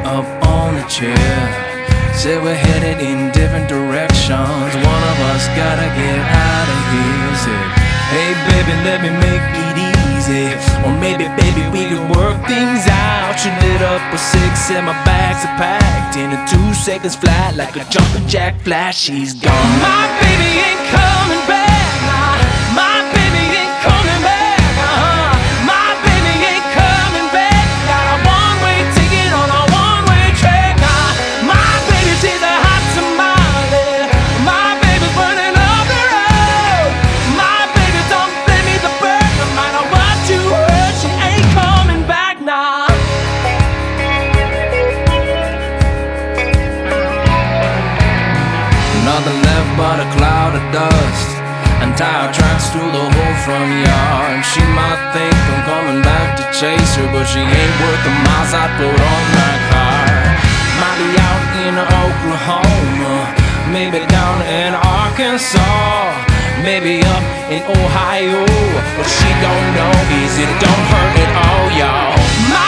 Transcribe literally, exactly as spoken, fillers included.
up on the chair. Said we're headed in different directions. One of us gotta get out of here. Said, hey baby, let me make it easy. Or maybe, baby, we could work things out. She lit up a six and my bags are packed. In a two seconds flat, like a jumping jack flash, she's gone. My baby ain't coming back. Nah, my baby ain't coming back. Uh-huh. My baby ain't coming back. Got a one-way ticket on a one-way track. Nah, my baby, she's a hot tamale. My baby's burning up the road. My baby, don't blame me the bird. No matter what you heard, she ain't coming back now. Nothing left but a cloud of dust and tire tracks through the whole front yard. She might think I'm coming back to chase her, but she ain't worth the miles I put on my car. Might be out in Oklahoma, maybe down in Arkansas, maybe up in Ohio. What she don't know is it don't hurt at all, y'all. My